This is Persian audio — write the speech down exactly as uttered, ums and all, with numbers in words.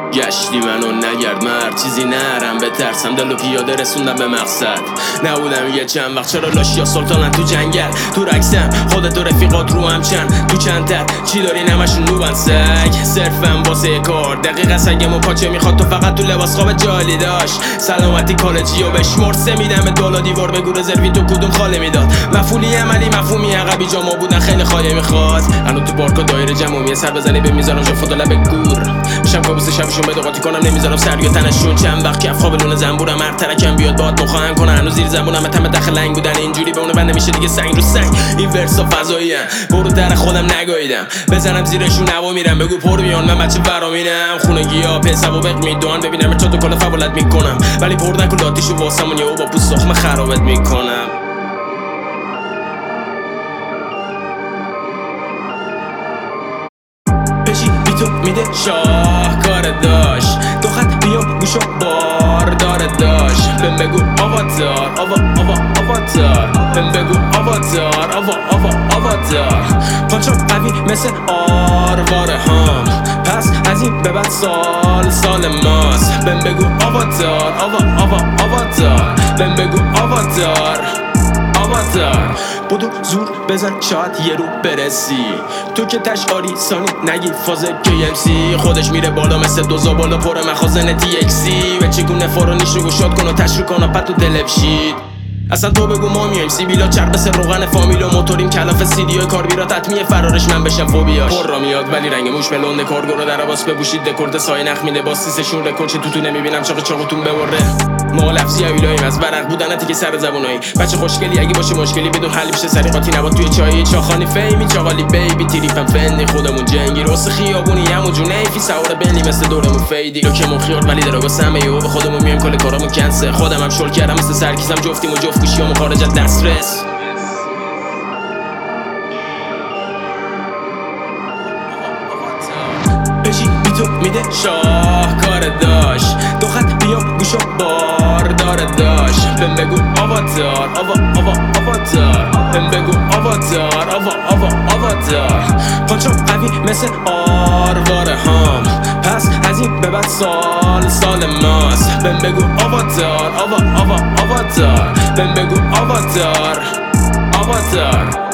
گشتی منو نگرد مرد چیزی نرم بترسم دل و پیاده رسوندم به مقصد نبودم یه چند وقت چرا لاشیا سلطانن تو جنگل تو رکسم خودت و رفیقات رو هم چند تو چند تر چی داری نمشون نوبن سگ صرفم واسه کار دقیقه سگم و پاچه میخواد تو فقط تو لباس خواب جالی داشت سلامتی کالجی و بشمرد سه میدم به دولا دیوار بگو رزروی تو کدوم خاله میداد مفعولی عملی مفهومی عقبی جاما بودن خیلی خاله میخواد الان تو پارک و دایره جمعی سر بزنی به میذارم جا فوت لب گور میشم کابوس شبشون بده قاطی کنم نمیذارم سر یا تنشون چند وقت کف خواب لونه زنبورم هر ترکم بیاد باهات مخواهم کنه هنوز زیر زبونم تم داخل لنگ بودن اینجوری به اون بند نمیشه دیگه سنگ رو سنگ این ورسا فضاییم برو در خودم نگاییدم بزنم زیرشون هوا میرم بگو پر میان من بچه فرامینم خونگی‌ها پس سوابق میدون ببینم چطور تو کلا فولت میکنم ولی پر نکن لاتیشو واسمون یهو با پوست سخم خرابت میکنم بشی بی تو میده شاه کار داشت دو خط بیام گوشو بار داره داشت بهم بگو آواتار آوا آوا آواتار بهم بگو آواتار آوا آوا آواتار پانچو قوی مثل آرواره هم پس از این به بعد سال سال ماست بهم بگو آواتار آوا آوا آواتار بهم بگو آواتار آواتار بودو زور بزن شاید یه رو برسی تو که تشعاری سانی نگی فاز کی ام سی خودش میره بالا مثل دوزا بالا پر مخازن تی اکسی و چگونه فارانیش رو گشاد کن و تشریح کن و پد تو دل بشید اصلا تو بگو ما میایم سیبیلا چرب سر روغن فامیل و موتوریم کلاف سیدیای کاربیرات حتمیه فرارش من بشم فوبیاش پر را میاد ولی رنگ موش بلونده کارگو رو در عباس بپوشید دکورد سایه نخ میده باز سیسشون رکورد چه تو تو نمیبینم چاق چاقتون ببره ما لفظی اویلایم از ورق بودنتی که سر زبونایی بچه خوشگلی اگه باشه مشکلی بدون حل میشه سریقاتی نبات توی چای چاخانی فیمی چاقالی بیبی تریفم فندی خودمون جنگی راست خیابونی همون جونه فی سوار بنی مثل دورمون فیدی لو که مخیار ولی دراگا سمه یهو به خودمون میایم کل کارامون کنسه خودم هم شل کردم مثل سرکیسم جفتیم و جفت گوشیامون خارج از دسترس بشی بی تو میده شاه کار داشت دو خط بیام گوشو بار داره داشت بهم بگو آواتار آوا آوا آواتار بهم بگو آواتار آوا آوا آواتار پانچو قوی مثل آرواره هم پس از این به بعد سال سال ماست بهم بگو آواتار آوا آوا آواتار بهم بگو آواتار آواتار